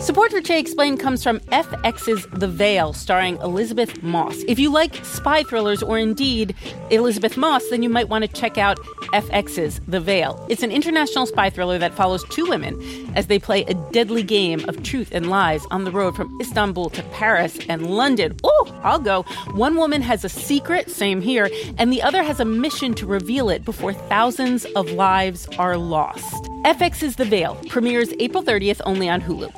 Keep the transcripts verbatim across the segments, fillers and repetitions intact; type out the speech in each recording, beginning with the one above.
Support for Che Explained comes from F X's The Veil, starring Elizabeth Moss. If you like spy thrillers or indeed Elizabeth Moss, then you might want to check out F X's The Veil. It's an international spy thriller that follows two women as they play a deadly game of truth and lies on the road from Istanbul to Paris and London. Oh, I'll go. One woman has a secret, same here, and the other has a mission to reveal it before thousands of lives are lost. F X's The Veil premieres April thirtieth only on Hulu.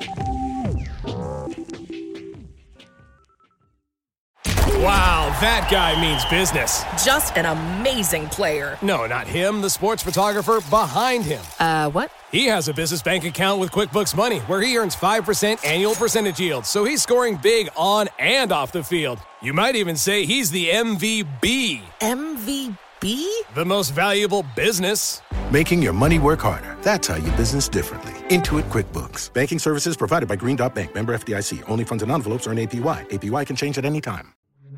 Wow, that guy means business. Just an amazing player. No, not him, the sports photographer behind him. Uh, what? He has a business bank account with QuickBooks Money where he earns five percent annual percentage yield, so he's scoring big on and off the field. You might even say he's the M V B. M V B? The most valuable business. Making your money work harder. That's how you business differently. Intuit QuickBooks. Banking services provided by Green Dot Bank. Member F D I C. Only funds and envelopes earn A P Y. A P Y can change at any time.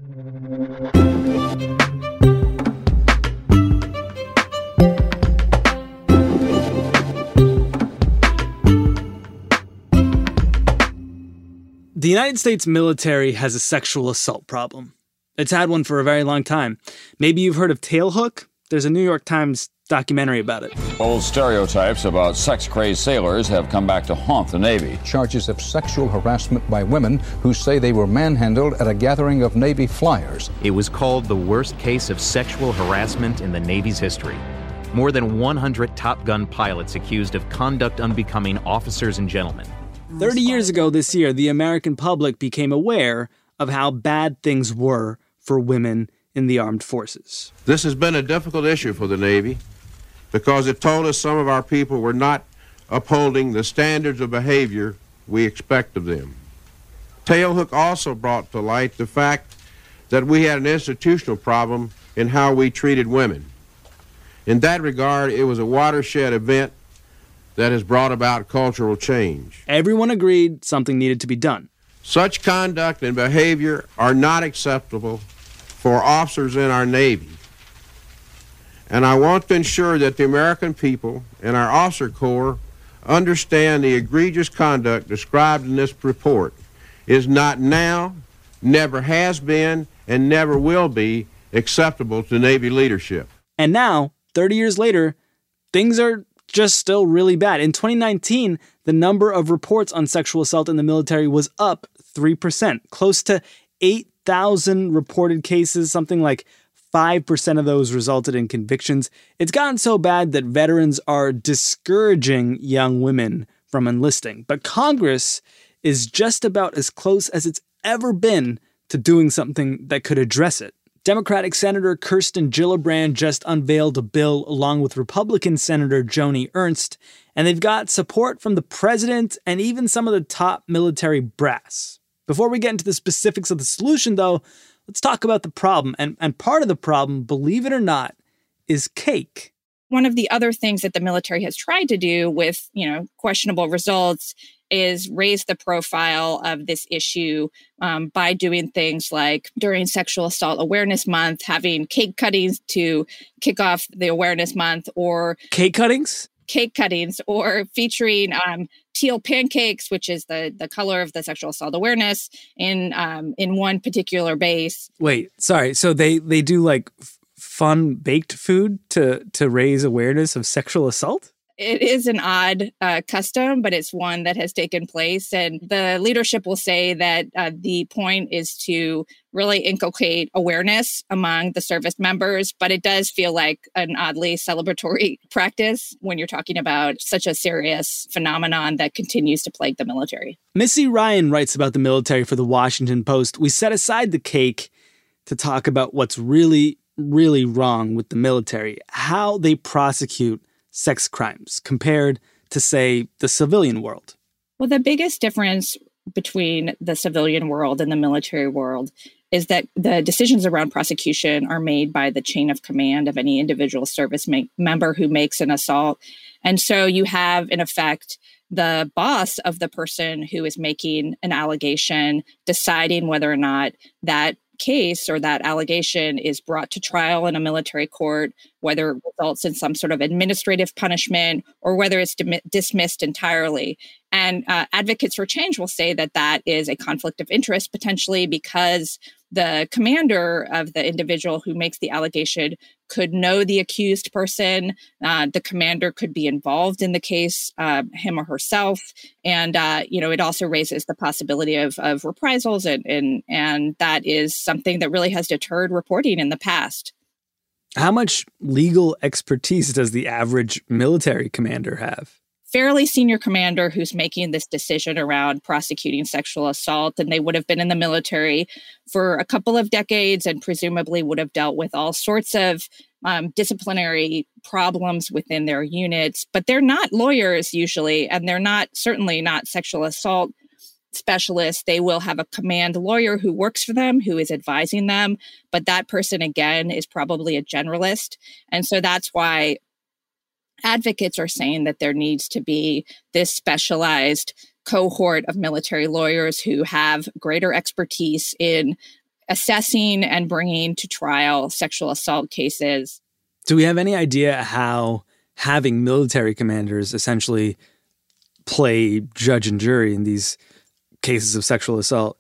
The United States military has a sexual assault problem. It's had one for a very long time. Maybe you've heard of Tailhook? There's a New York Times documentary about it. Old stereotypes about sex-crazed sailors have come back to haunt the Navy. Charges of sexual harassment by women who say they were manhandled at a gathering of Navy flyers. It was called the worst case of sexual harassment in the Navy's history. More than one hundred Top Gun pilots accused of conduct unbecoming officers and gentlemen. Thirty years ago this year, the American public became aware of how bad things were for women in the armed forces. This has been a difficult issue for the Navy because it told us some of our people were not upholding the standards of behavior we expect of them. Tailhook also brought to light the fact that we had an institutional problem in how we treated women. In that regard, it was a watershed event that has brought about cultural change. Everyone agreed something needed to be done. Such conduct and behavior are not acceptable for officers in our Navy. And I want to ensure that the American people and our officer corps understand the egregious conduct described in this report is not now, never has been, and never will be acceptable to Navy leadership. And now, thirty years later, things are just still really bad. In twenty nineteen, the number of reports on sexual assault in the military was up three percent, close to eight thousand reported cases, something like five percent of those resulted in convictions. It's gotten so bad that veterans are discouraging young women from enlisting. But Congress is just about as close as it's ever been to doing something that could address it. Democratic Senator Kirsten Gillibrand just unveiled a bill along with Republican Senator Joni Ernst, and they've got support from the president and even some of the top military brass. Before we get into the specifics of the solution, though, let's talk about the problem. And, and part of the problem, believe it or not, is cake. One of the other things that the military has tried to do with, you know, questionable results is raise the profile of this issue um, by doing things like during Sexual Assault Awareness Month, having cake cuttings to kick off the awareness month, or cake cuttings? Cake cuttings, or featuring um, teal pancakes, which is the the color of the sexual assault awareness, in um, in one particular base. Wait, sorry. So they they do like f- fun baked food to to raise awareness of sexual assault? It is an odd uh, custom, but it's one that has taken place. And the leadership will say that uh, the point is to really inculcate awareness among the service members. But it does feel like an oddly celebratory practice when you're talking about such a serious phenomenon that continues to plague the military. Missy Ryan writes about the military for the Washington Post. We set aside the cake to talk about what's really, really wrong with the military, how they prosecute sex crimes compared to, say, the civilian world. Well, the biggest difference between the civilian world and the military world is that the decisions around prosecution are made by the chain of command of any individual service ma- member who makes an assault. And so you have, in effect, the boss of the person who is making an allegation deciding whether or not that case or that allegation is brought to trial in a military court, whether it results in some sort of administrative punishment or whether it's dim- dismissed entirely. And uh, advocates for change will say that that is a conflict of interest potentially because the commander of the individual who makes the allegation could know the accused person. Uh, the commander could be involved in the case, uh, him or herself. And, uh, you know, it also raises the possibility of, of reprisals. And, and, and that is something that really has deterred reporting in the past. How much legal expertise does the average military commander have? Fairly senior commander who's making this decision around prosecuting sexual assault, and they would have been in the military for a couple of decades and presumably would have dealt with all sorts of um, disciplinary problems within their units. But they're not lawyers usually, and they're not certainly not sexual assault specialists. They will have a command lawyer who works for them, who is advising them. But that person, again, is probably a generalist. And so that's why advocates are saying that there needs to be this specialized cohort of military lawyers who have greater expertise in assessing and bringing to trial sexual assault cases. Do we have any idea how having military commanders essentially play judge and jury in these cases of sexual assault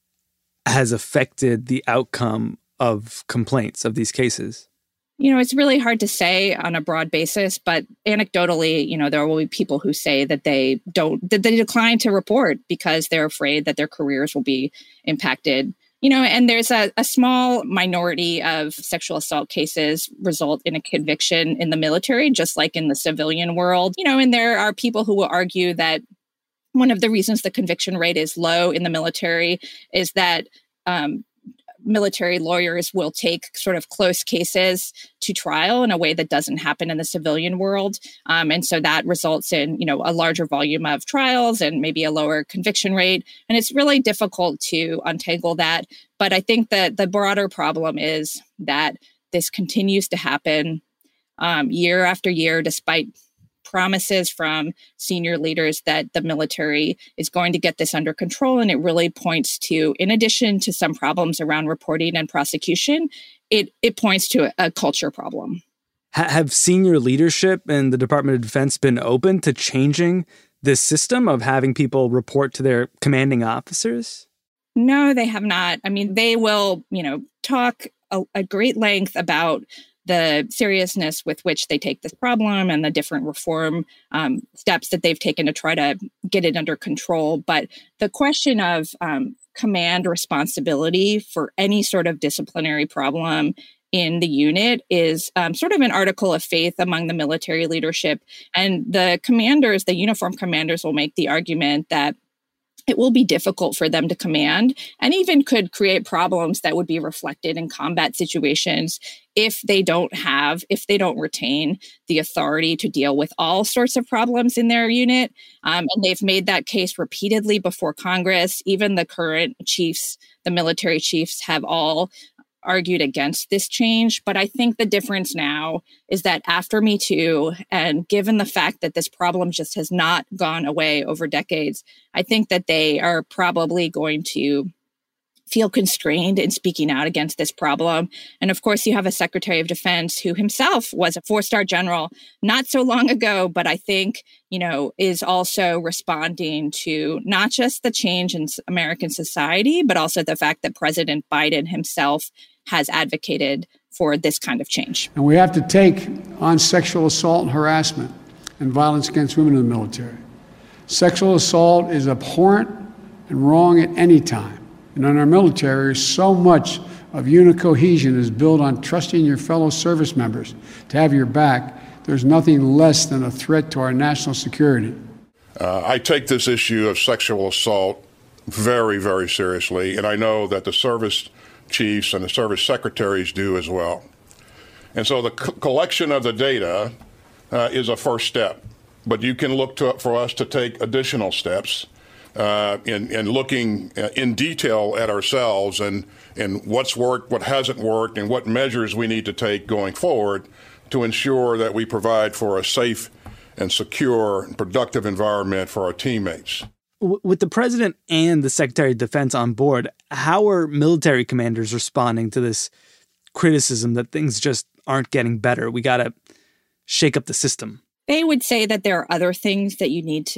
has affected the outcome of complaints of these cases? You know, it's really hard to say on a broad basis, but anecdotally, you know, there will be people who say that they don't, that they decline to report because they're afraid that their careers will be impacted. You know, and there's a, a small minority of sexual assault cases result in a conviction in the military, just like in the civilian world. You know, and there are people who will argue that one of the reasons the conviction rate is low in the military is that um, military lawyers will take sort of close cases to trial in a way that doesn't happen in the civilian world. Um, and so that results in, you know, a larger volume of trials and maybe a lower conviction rate. And it's really difficult to untangle that. But I think that the broader problem is that this continues to happen um, year after year, despite promises from senior leaders that the military is going to get this under control. And it really points to, in addition to some problems around reporting and prosecution, it, it points to a, a culture problem. Ha- have senior leadership in the Department of Defense been open to changing this system of having people report to their commanding officers? No, they have not. I mean, they will, you know, talk a, a great length about the seriousness with which they take this problem and the different reform um, steps that they've taken to try to get it under control. But the question of um, command responsibility for any sort of disciplinary problem in the unit is um, sort of an article of faith among the military leadership. And the commanders, the uniformed commanders, will make the argument that it will be difficult for them to command and even could create problems that would be reflected in combat situations if they don't have, if they don't retain the authority to deal with all sorts of problems in their unit. Um, and they've made that case repeatedly before Congress. Even the current chiefs, the military chiefs, have all argued against this change. But I think the difference now is that after Me Too, and given the fact that this problem just has not gone away over decades, I think that they are probably going to feel constrained in speaking out against this problem. And of course, you have a Secretary of Defense who himself was a four-star general not so long ago, but I think, you know, is also responding to not just the change in American society, but also the fact that President Biden himself has advocated for this kind of change. And we have to take on sexual assault and harassment and violence against women in the military. Sexual assault is abhorrent and wrong at any time. And in our military, so much of unit cohesion is built on trusting your fellow service members to have your back. There's nothing less than a threat to our national security. Uh, I take this issue of sexual assault very, very seriously, and I know that the service chiefs and the service secretaries do as well. And so the co- collection of the data uh, is a first step, but you can look to, for us to take additional steps uh, in, in looking in detail at ourselves and, and what's worked, what hasn't worked, and what measures we need to take going forward to ensure that we provide for a safe and secure and productive environment for our teammates. With the president and the Secretary of Defense on board, how are military commanders responding to this criticism that things just aren't getting better? We got to shake up the system. They would say that there are other things that you need to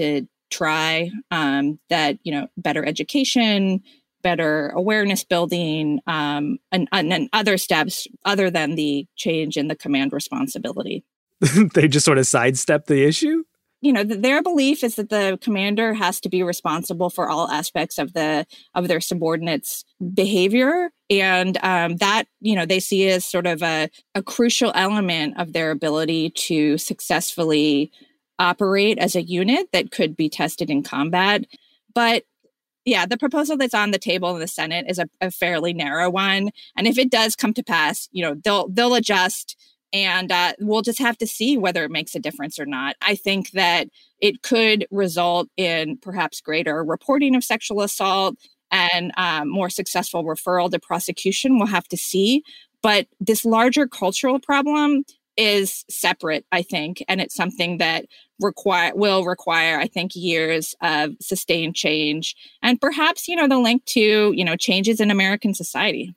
try, um, that, you know, better education, better awareness building, um, and, and, and other steps other than the change in the command responsibility. They just sort of sidestep the issue? You know, th- their belief is that the commander has to be responsible for all aspects of the of their subordinates' behavior. And um, that, you know, they see as sort of a, a crucial element of their ability to successfully operate as a unit that could be tested in combat. But yeah, the proposal that's on the table in the Senate is a, a fairly narrow one. And if it does come to pass, you know, they'll they'll adjust. And uh, we'll just have to see whether it makes a difference or not. I think that it could result in perhaps greater reporting of sexual assault and um, more successful referral to prosecution. We'll have to see. But this larger cultural problem is separate, I think, and it's something that require will require, I think, years of sustained change and perhaps, you know, the link to, you know, changes in American society.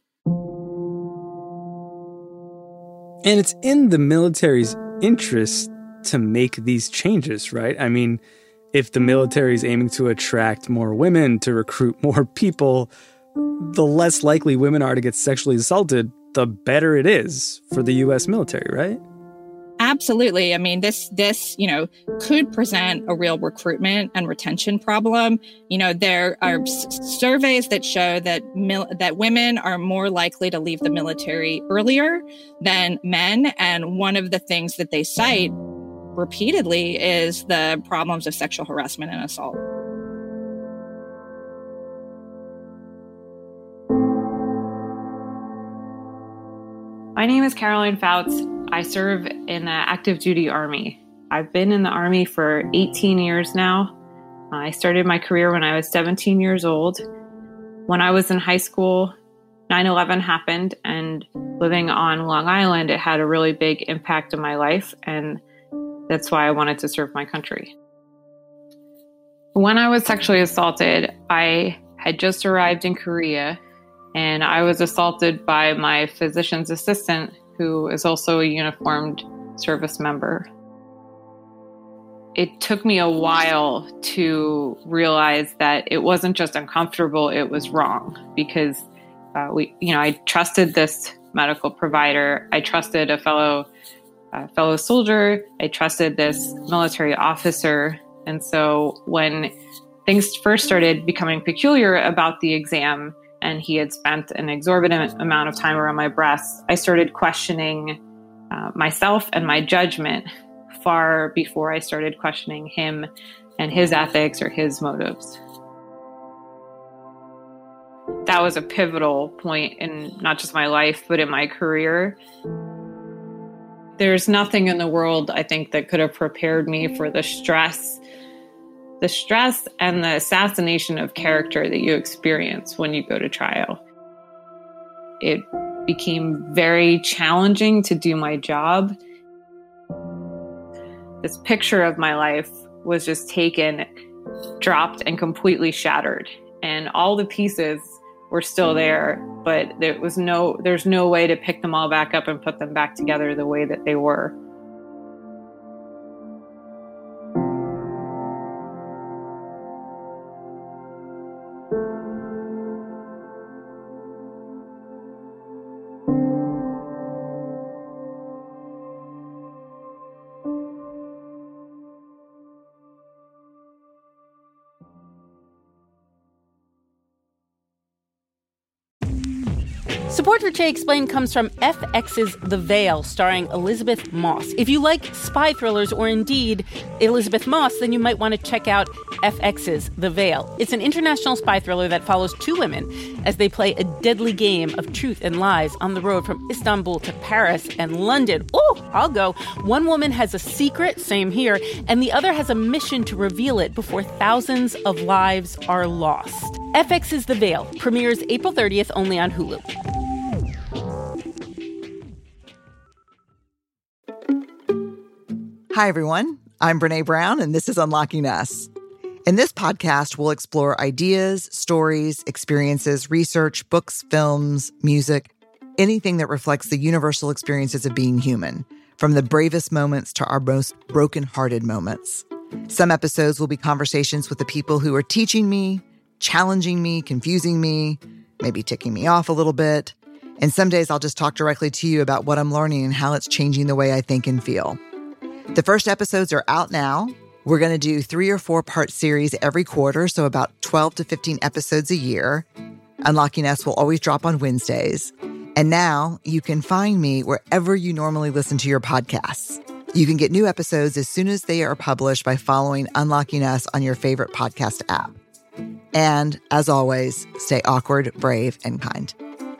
And it's in the military's interest to make these changes, right? I mean, if the military is aiming to attract more women, to recruit more people, the less likely women are to get sexually assaulted, the better it is for the U S military, right? Absolutely. I mean, this, this, you know, could present a real recruitment and retention problem. You know, there are s- surveys that show that mil- that women are more likely to leave the military earlier than men. And one of the things that they cite repeatedly is the problems of sexual harassment and assault. My name is Caroline Fouts. I serve in the active duty Army. I've been in the Army for eighteen years now. I started my career when I was seventeen years old. When I was in high school, nine eleven happened, and living on Long Island, it had a really big impact on my life, and that's why I wanted to serve my country. When I was sexually assaulted, I had just arrived in Korea, and I was assaulted by my physician's assistant, who is also a uniformed service member. It took me a while to realize that it wasn't just uncomfortable, it was wrong, because uh, we, you know, I trusted this medical provider, I trusted a fellow uh, fellow soldier, I trusted this military officer, and so when things first started becoming peculiar about the exam, and he had spent an exorbitant amount of time around my breasts, I started questioning uh, myself and my judgment far before I started questioning him and his ethics or his motives. That was a pivotal point in not just my life, but in my career. There's nothing in the world, I think, that could have prepared me for the stress the stress and the assassination of character that you experience when you go to trial. It became very challenging to do my job. This picture of my life was just taken, dropped, and completely shattered. And all the pieces were still there, but there was no, there's no way to pick them all back up and put them back together the way that they were. Support for Jay Explained comes from F X's The Veil, starring Elizabeth Moss. If you like spy thrillers or indeed Elizabeth Moss, then you might want to check out F X's The Veil. It's an international spy thriller that follows two women as they play a deadly game of truth and lies on the road from Istanbul to Paris and London. Oh, I'll go. One woman has a secret, same here, and the other has a mission to reveal it before thousands of lives are lost. F X's The Veil premieres April thirtieth only on Hulu. Hi, everyone. I'm Brene Brown, and this is Unlocking Us. In this podcast, we'll explore ideas, stories, experiences, research, books, films, music, anything that reflects the universal experiences of being human, from the bravest moments to our most broken-hearted moments. Some episodes will be conversations with the people who are teaching me, challenging me, confusing me, maybe ticking me off a little bit. And some days I'll just talk directly to you about what I'm learning and how it's changing the way I think and feel. The first episodes are out now. We're going to do three or four part series every quarter, so about twelve to fifteen episodes a year. Unlocking Us will always drop on Wednesdays. And now you can find me wherever you normally listen to your podcasts. You can get new episodes as soon as they are published by following Unlocking Us on your favorite podcast app. And as always, stay awkward, brave, and kind.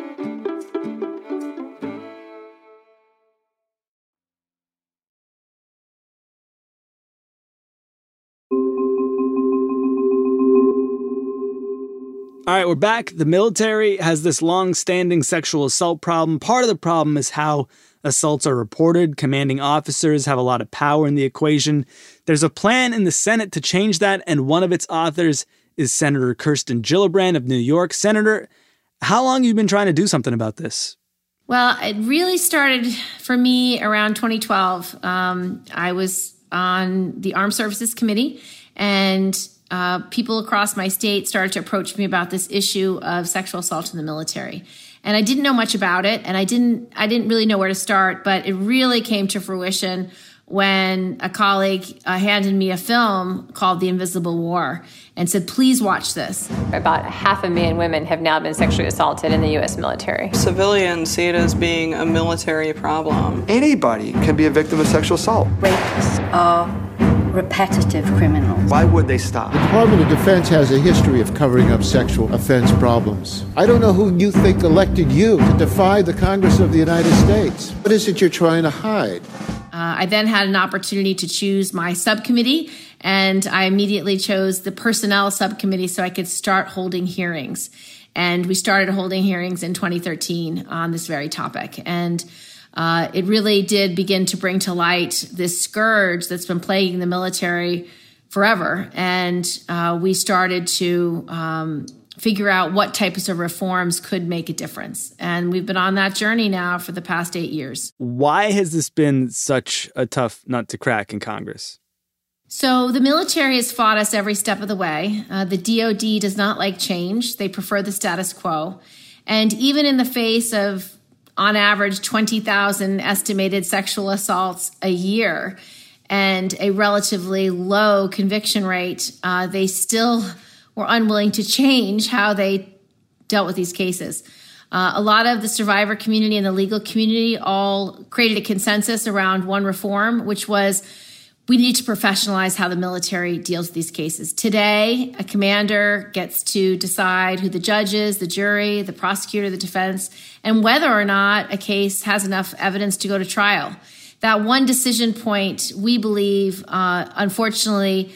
All right, we're back. The military has this long-standing sexual assault problem. Part of the problem is how assaults are reported. Commanding officers have a lot of power in the equation. There's a plan in the Senate to change that, and one of its authors is Senator Kirsten Gillibrand of New York. Senator, how long have you been trying to do something about this? Well, it really started for me around twenty twelve. Um, I was on the Armed Services Committee, and Uh, people across my state started to approach me about this issue of sexual assault in the military. And I didn't know much about it, and I didn't I didn't really know where to start, but it really came to fruition when a colleague uh, handed me a film called The Invisible War and said, please watch this. About half a million women have now been sexually assaulted in the U S military. Civilians see it as being a military problem. Anybody can be a victim of sexual assault. Rapists are repetitive criminals. Why would they stop? The Department of Defense has a history of covering up sexual offense problems. I don't know who you think elected you to defy the Congress of the United States. What is it you're trying to hide? Uh, I then had an opportunity to choose my subcommittee, and I immediately chose the personnel subcommittee so I could start holding hearings. And we started holding hearings in twenty thirteen on this very topic. And Uh, it really did begin to bring to light this scourge that's been plaguing the military forever. And uh, we started to um, figure out what types of reforms could make a difference. And we've been on that journey now for the past eight years. Why has this been such a tough nut to crack in Congress? So the military has fought us every step of the way. Uh, the D O D does not like change. They prefer the status quo. And even in the face of on average, twenty thousand estimated sexual assaults a year and a relatively low conviction rate, uh, they still were unwilling to change how they dealt with these cases. Uh, a lot of the survivor community and the legal community all created a consensus around one reform, which was we need to professionalize how the military deals with these cases. Today, a commander gets to decide who the judge is, the jury, the prosecutor, the defense, and whether or not a case has enough evidence to go to trial. That one decision point, we believe, uh, unfortunately,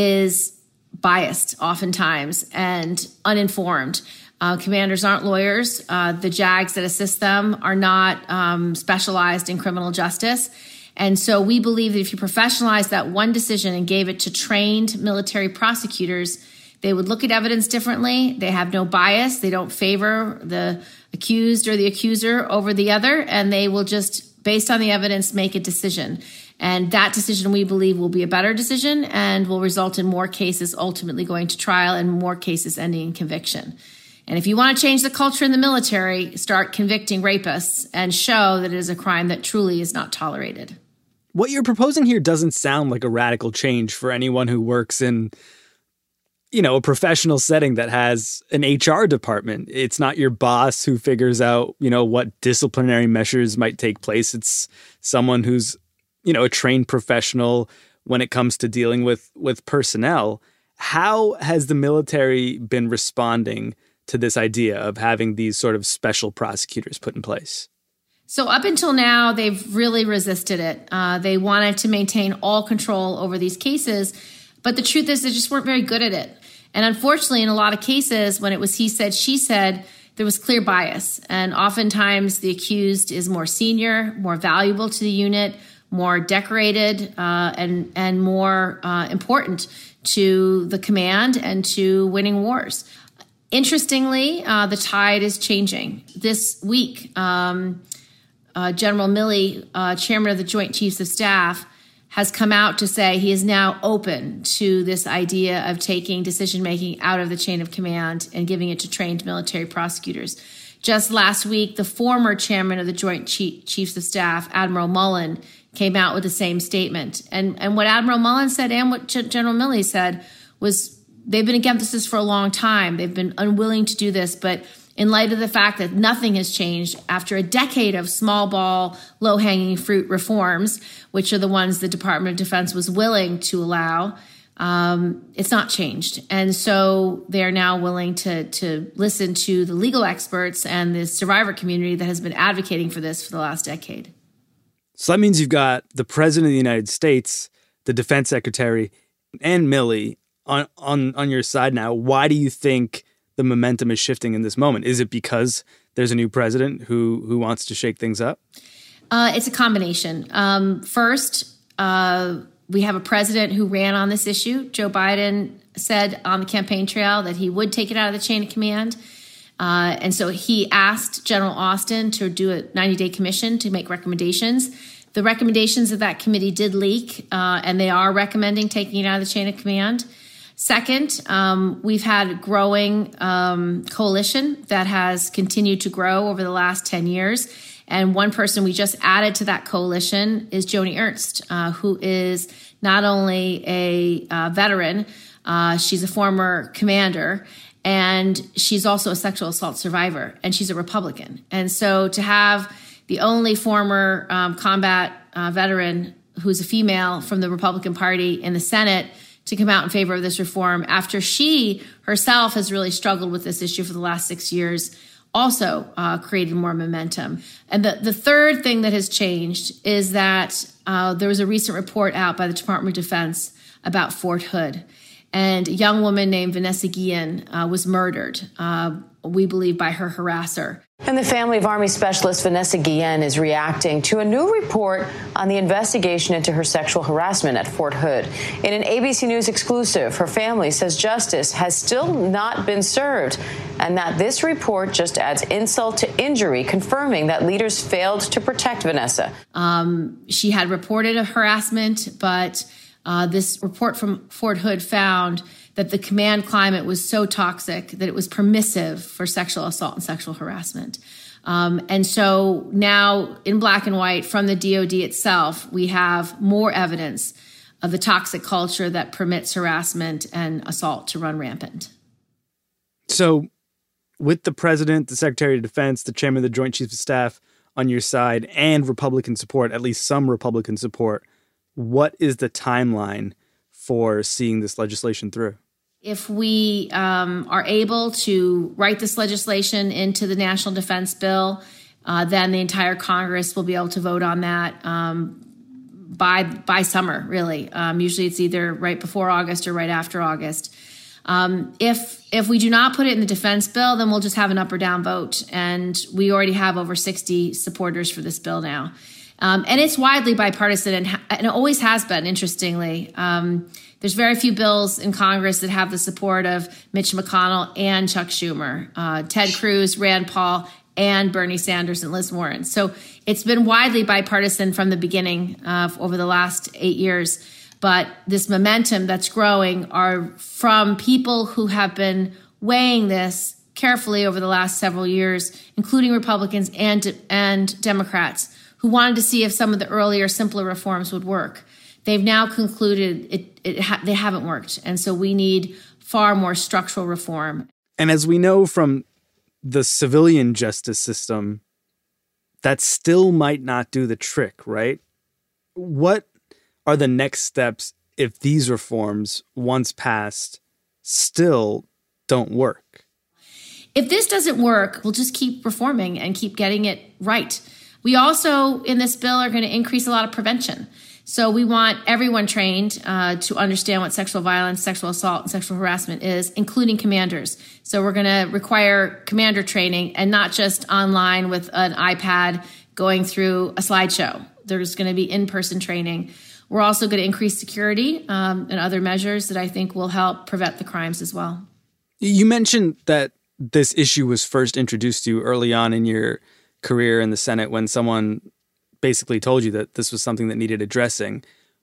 is biased oftentimes and uninformed. Uh, commanders aren't lawyers. Uh, the JAGs that assist them are not um, specialized in criminal justice. And so we believe that if you professionalize that one decision and gave it to trained military prosecutors, they would look at evidence differently. They have no bias. They don't favor the accused or the accuser over the other. And they will just, based on the evidence, make a decision. And that decision, we believe, will be a better decision and will result in more cases ultimately going to trial and more cases ending in conviction. And if you want to change the culture in the military, start convicting rapists and show that it is a crime that truly is not tolerated. What you're proposing here doesn't sound like a radical change for anyone who works in, you know, a professional setting that has an H R department. It's not your boss who figures out, you know, what disciplinary measures might take place. It's someone who's, you know, a trained professional when it comes to dealing with, with personnel. How has the military been responding to this idea of having these sort of special prosecutors put in place? So up until now, they've really resisted it. Uh, they wanted to maintain all control over these cases. But the truth is they just weren't very good at it. And unfortunately, in a lot of cases, when it was he said, she said, there was clear bias. And oftentimes the accused is more senior, more valuable to the unit, more decorated, uh, and, and more uh, important to the command and to winning wars. Interestingly, uh, the tide is changing. This week, um, uh, General Milley, uh, chairman of the Joint Chiefs of Staff, has come out to say he is now open to this idea of taking decision-making out of the chain of command and giving it to trained military prosecutors. Just last week, the former chairman of the Joint Chiefs of Staff, Admiral Mullen, came out with the same statement. And, and what Admiral Mullen said and what G- General Milley said was they've been against this for a long time. They've been unwilling to do this, but in light of the fact that nothing has changed after a decade of small ball, low-hanging fruit reforms, which are the ones the Department of Defense was willing to allow, um, it's not changed. And so they're now willing to, to listen to the legal experts and the survivor community that has been advocating for this for the last decade. So that means you've got the President of the United States, the Defense Secretary, and Milley on, on, on your side now. Why do you think the momentum is shifting in this moment? Is it because there's a new president who who wants to shake things up? Uh, it's a combination. Um, first, uh, we have a president who ran on this issue. Joe Biden said on the campaign trail that he would take it out of the chain of command. Uh, and so he asked General Austin to do a ninety-day commission to make recommendations. The recommendations of that committee did leak, uh, and they are recommending taking it out of the chain of command. Second, um, we've had a growing um, coalition that has continued to grow over the last ten years. And one person we just added to that coalition is Joni Ernst, uh, who is not only a uh, veteran, uh, she's a former commander, and she's also a sexual assault survivor, and she's a Republican. And so to have the only former um, combat uh, veteran who's a female from the Republican Party in the Senate to come out in favor of this reform after she herself has really struggled with this issue for the last six years also uh, created more momentum. And the, the third thing that has changed is that uh, there was a recent report out by the Department of Defense about Fort Hood. And a young woman named Vanessa Guillen uh, was murdered, uh, we believe, by her harasser. And the family of Army Specialist Vanessa Guillen is reacting to a new report on the investigation into her sexual harassment at Fort Hood. In an A B C News exclusive, her family says justice has still not been served and that this report just adds insult to injury, confirming that leaders failed to protect Vanessa. Um, she had reported a harassment, but uh, this report from Fort Hood found that the command climate was so toxic that it was permissive for sexual assault and sexual harassment. Um, and so now in black and white from the D O D itself, we have more evidence of the toxic culture that permits harassment and assault to run rampant. So with the president, the Secretary of Defense, the chairman of the Joint Chiefs of Staff on your side, and Republican support, at least some Republican support, what is the timeline for seeing this legislation through? If we um, are able to write this legislation into the National Defense Bill, uh, then the entire Congress will be able to vote on that um, by by summer, really. Um, usually it's either right before August or right after August. Um, if if we do not put it in the defense bill, then we'll just have an up or down vote. And we already have over sixty supporters for this bill now. Um, and it's widely bipartisan and, ha- and it always has been, interestingly. Um, there's very few bills in Congress that have the support of Mitch McConnell and Chuck Schumer, uh, Ted Cruz, Rand Paul, and Bernie Sanders and Liz Warren. So it's been widely bipartisan from the beginning uh, over the last eight years. But this momentum that's growing are from people who have been weighing this carefully over the last several years, including Republicans and and Democrats, who wanted to see if some of the earlier, simpler reforms would work. They've now concluded it, it ha- they haven't worked. And so we need far more structural reform. And as we know from the civilian justice system, that still might not do the trick, right? What are the next steps if these reforms, once passed, still don't work? If this doesn't work, we'll just keep reforming and keep getting it right. We also, in this bill, are going to increase a lot of prevention. So we want everyone trained uh, to understand what sexual violence, sexual assault, and sexual harassment is, including commanders. So we're going to require commander training and not just online with an iPad going through a slideshow. There's going to be in-person training. We're also going to increase security um, and other measures that I think will help prevent the crimes as well. You mentioned that this issue was first introduced to you early on in your career in the Senate when someone basically told you that this was something that needed addressing.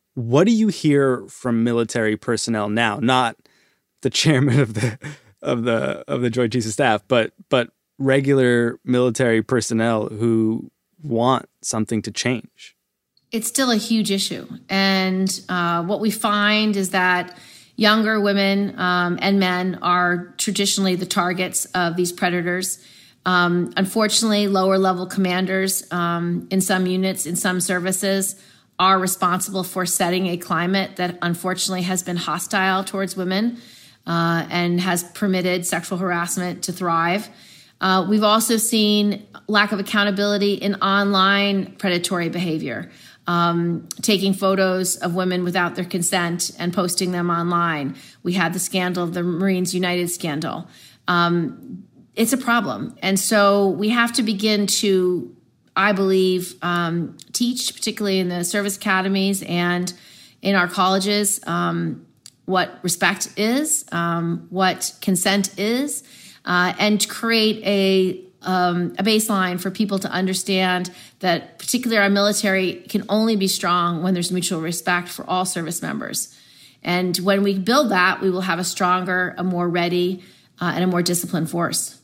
What do you hear from military personnel now? Not the chairman of the of the of the Joint Chiefs of Staff, but but regular military personnel who want something to change. It's still a huge issue, and uh, what we find is that younger women um, and men are traditionally the targets of these predators. Um, unfortunately, lower level commanders um, in some units, in some services, are responsible for setting a climate that unfortunately has been hostile towards women uh, and has permitted sexual harassment to thrive. Uh, we've also seen lack of accountability in online predatory behavior, um, taking photos of women without their consent and posting them online. We had the scandal of the Marines United scandal. Um, it's a problem. And so we have to begin to, I believe, um, teach, particularly in the service academies and in our colleges, um, what respect is, um, what consent is, uh, and create a um, a baseline for people to understand that particularly our military can only be strong when there's mutual respect for all service members. And when we build that, we will have a stronger, a more ready, uh, and a more disciplined force.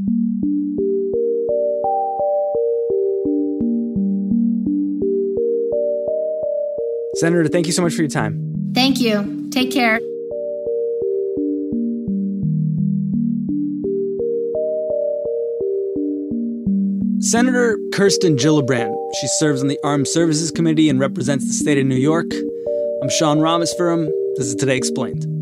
Senator, thank you so much for your time. Thank you. Take care. Senator Kirsten Gillibrand. She serves on the Armed Services Committee and represents the state of New York. I'm Sean Rameswaram. This is Today Explained.